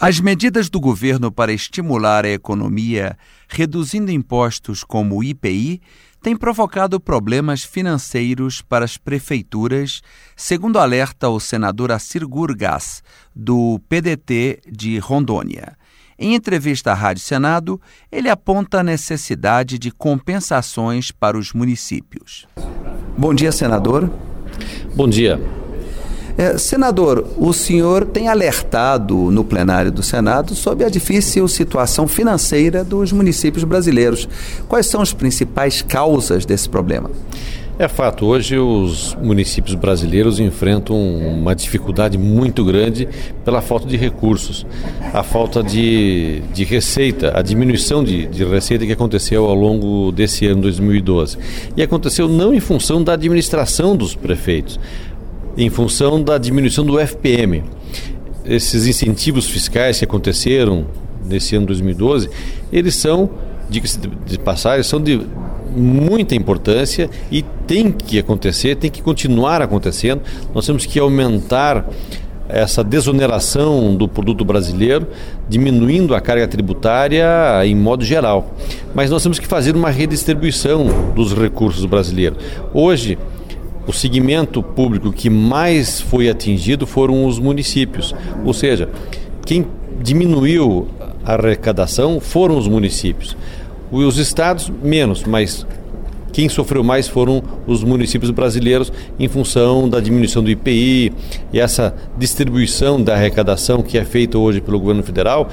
As medidas do governo para estimular a economia, reduzindo impostos como o IPI, têm provocado problemas financeiros para as prefeituras, segundo alerta o senador Assir Gurgás, do PDT de Rondônia. Em entrevista à Rádio Senado, ele aponta a necessidade de compensações para os municípios. Bom dia, senador. Bom dia. Senador, o senhor tem alertado no plenário do Senado sobre a difícil situação financeira dos municípios brasileiros. Quais são as principais causas desse problema? É fato, hoje os municípios brasileiros enfrentam uma dificuldade muito grande pela falta de recursos, a falta de receita, a diminuição de receita que aconteceu ao longo desse ano 2012. E aconteceu não em função da administração dos prefeitos, em função da diminuição do FPM. Esses incentivos fiscais que aconteceram nesse ano 2012, eles são, diga-se de passagem, são de muita importância e tem que acontecer, tem que continuar acontecendo. Nós temos que aumentar essa desoneração do produto brasileiro, diminuindo a carga tributária em modo geral. Mas nós temos que fazer uma redistribuição dos recursos brasileiros. Hoje, o segmento público que mais foi atingido foram os municípios, ou seja, quem diminuiu a arrecadação foram os municípios. Os estados menos, mas quem sofreu mais foram os municípios brasileiros em função da diminuição do IPI e essa distribuição da arrecadação que é feita hoje pelo governo federal.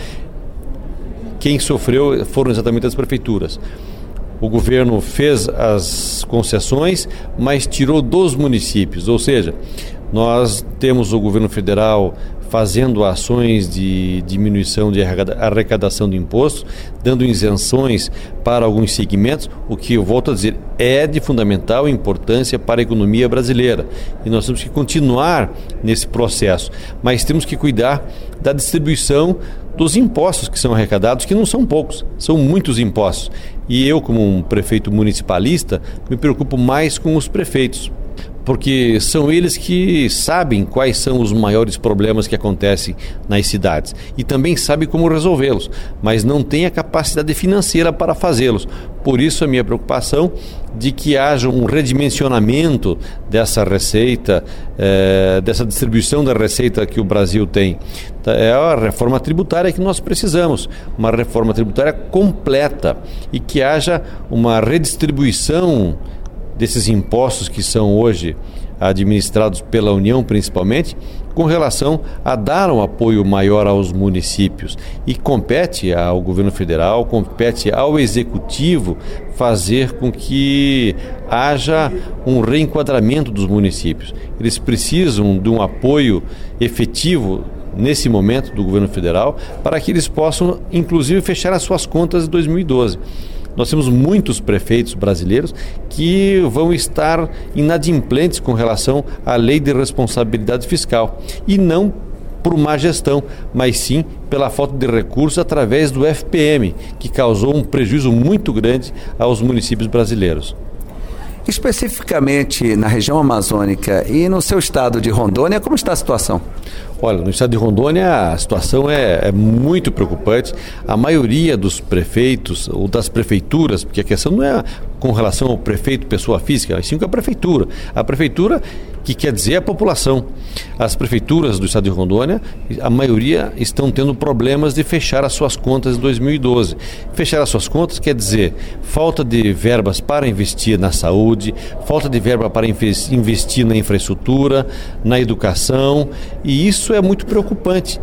Quem sofreu foram exatamente as prefeituras. O governo fez as concessões, mas tirou dos municípios, ou seja, nós temos o governo federal fazendo ações de diminuição de arrecadação de impostos, dando isenções para alguns segmentos, o que eu volto a dizer é de fundamental importância para a economia brasileira. E nós temos que continuar nesse processo, mas temos que cuidar da distribuição dos impostos que são arrecadados, que não são poucos, são muitos impostos. E eu, como um prefeito municipalista, me preocupo mais com os prefeitos, porque são eles que sabem quais são os maiores problemas que acontecem nas cidades e também sabem como resolvê-los, mas não têm a capacidade financeira para fazê-los. Por isso a minha preocupação de que haja um redimensionamento dessa receita, dessa distribuição da receita que o Brasil tem. É a reforma tributária que nós precisamos, uma reforma tributária completa e que haja uma redistribuição desses impostos que são hoje administrados pela União principalmente, com relação a dar um apoio maior aos municípios. E compete ao governo federal, compete ao executivo fazer com que haja um reenquadramento dos municípios. Eles precisam de um apoio efetivo nesse momento do governo federal para que eles possam, inclusive, fechar as suas contas de 2012. Nós temos muitos prefeitos brasileiros que vão estar inadimplentes com relação à lei de responsabilidade fiscal. E não por má gestão, mas sim pela falta de recursos através do FPM, que causou um prejuízo muito grande aos municípios brasileiros. Especificamente na região amazônica e no seu estado de Rondônia, como está a situação? Olha, no estado de Rondônia a situação é muito preocupante. A maioria dos prefeitos ou das prefeituras, porque a questão não é com relação ao prefeito, pessoa física, mas sim com a prefeitura. A prefeitura, que quer dizer a população. As prefeituras do estado de Rondônia, a maioria estão tendo problemas de fechar as suas contas de 2012. Fechar as suas contas quer dizer falta de verbas para investir na saúde, falta de verba para investir na infraestrutura, na educação, e isso é muito preocupante.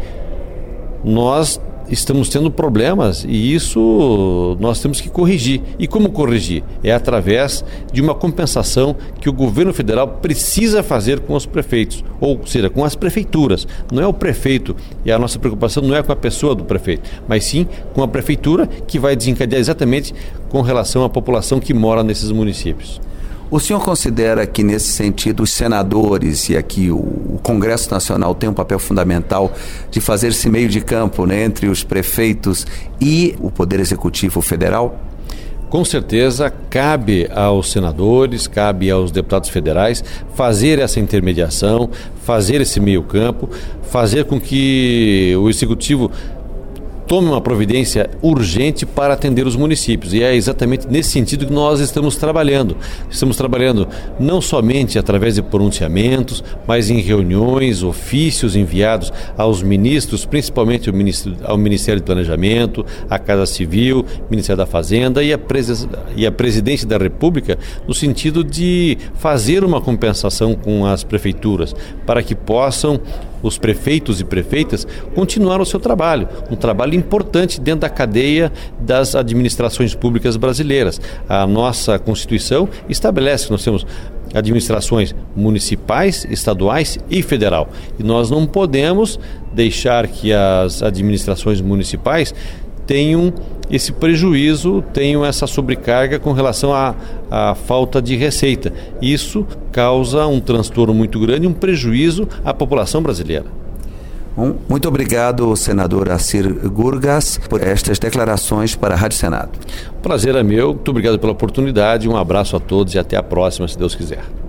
Nós estamos tendo problemas e isso nós temos que corrigir. E como corrigir? É através de uma compensação que o governo federal precisa fazer com os prefeitos, ou seja, com as prefeituras. Não é o prefeito, e a nossa preocupação não é com a pessoa do prefeito, mas sim com a prefeitura, que vai desencadear exatamente com relação à população que mora nesses municípios. O senhor considera que, nesse sentido, os senadores e aqui o Congresso Nacional tem um papel fundamental de fazer esse meio de campo, né, entre os prefeitos e o Poder Executivo Federal? Com certeza, cabe aos senadores, cabe aos deputados federais fazer essa intermediação, fazer esse meio-campo, fazer com que o Executivo tome uma providência urgente para atender os municípios. E é exatamente nesse sentido que nós estamos trabalhando. Estamos trabalhando não somente através de pronunciamentos, mas em reuniões, ofícios enviados aos ministros, principalmente ao Ministério do Planejamento, à Casa Civil, Ministério da Fazenda e a Presidência da República, no sentido de fazer uma compensação com as prefeituras, para que possam os prefeitos e prefeitas continuar o seu trabalho, um trabalho importante dentro da cadeia das administrações públicas brasileiras. A nossa Constituição estabelece que nós temos administrações municipais, estaduais e federal. E nós não podemos deixar que as administrações municipais tenham esse prejuízo, tenham essa sobrecarga com relação à falta de receita. Isso causa um transtorno muito grande, um prejuízo à população brasileira. Muito obrigado, senador Assir Gurgás, por estas declarações para a Rádio Senado. O prazer é meu, muito obrigado pela oportunidade, um abraço a todos e até a próxima, se Deus quiser.